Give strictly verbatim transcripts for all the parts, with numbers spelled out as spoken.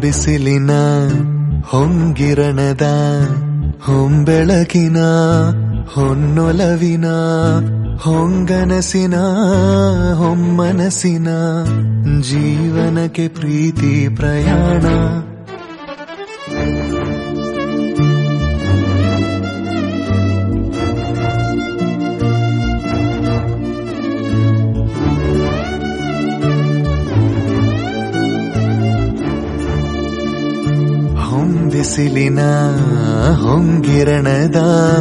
ಹೊಂಬಿಸಿಲಿನ ಹೊಂಗಿರಣದ ಹೊಂಬೆಳಗಿನ ಹೊನ್ನೊಲವಿನ ಹೊಂಗನಸಿನ ಹೊಮ್ಮನಸಿನ ಜೀವನಕ್ಕೆ ಪ್ರೀತಿ ಪ್ರಯಾಣ. ಹೊಂಬಿಸಿಲಿನ ಹೊಂಗಿರಣದ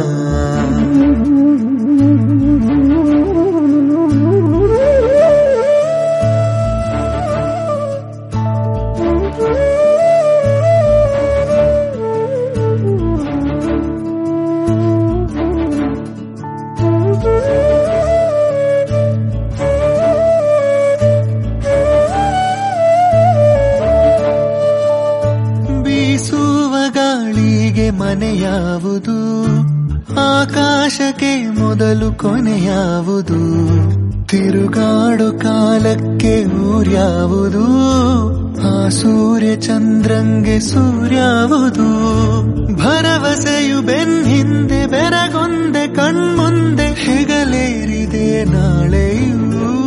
ಮನೆಯಾವುದು, ಆಕಾಶಕ್ಕೆ ಮೊದಲು ಕೊನೆಯಾವುದು, ತಿರುಗಾಡು ಕಾಲಕ್ಕೆ ಊರ್ಯಾವುದು, ಆ ಸೂರ್ಯ ಚಂದ್ರಂಗೆ ಸೂರ್ಯಾವುದು, ಭರವಸೆಯು ಬೆನ್ನಿಂದೆ ಬೆರಗೊಂದೆ ಕಣ್ಮುಂದೆ ಹೆಗಲೇರಿದೆ ನಾಳೆಯೂ.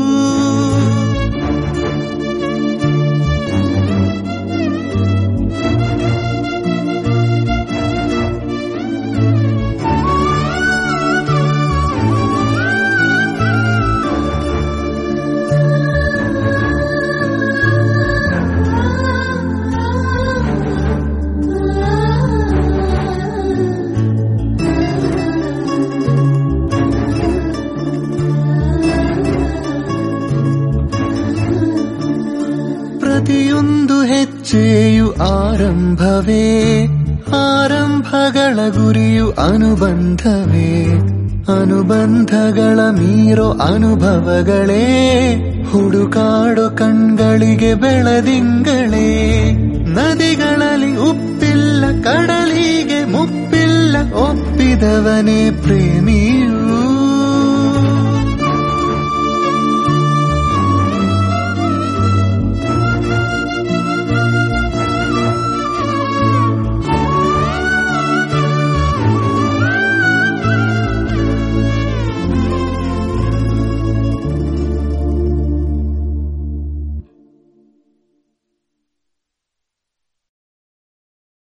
ಪ್ರತಿಯೊಂದು ಹೆಜ್ಜೆಯು ಆರಂಭವೇ, ಆರಂಭಗಳ ಗುರಿಯು ಅನುಬಂಧವೇ, ಅನುಬಂಧಗಳ ಮೀರೋ ಅನುಭವಗಳೇ, ಹುಡುಕಾಡೋ ಕಣ್ಗಳಿಗೆ ಬೆಳದಿಂಗಳೇ. ನದಿಗಳಲ್ಲಿ ಉಪ್ಪಿಲ್ಲ, ಕಡಲಿಗೆ ಮುಪ್ಪಿಲ್ಲ, ಒಪ್ಪಿದವನೇ ಪ್ರೇಮಿ.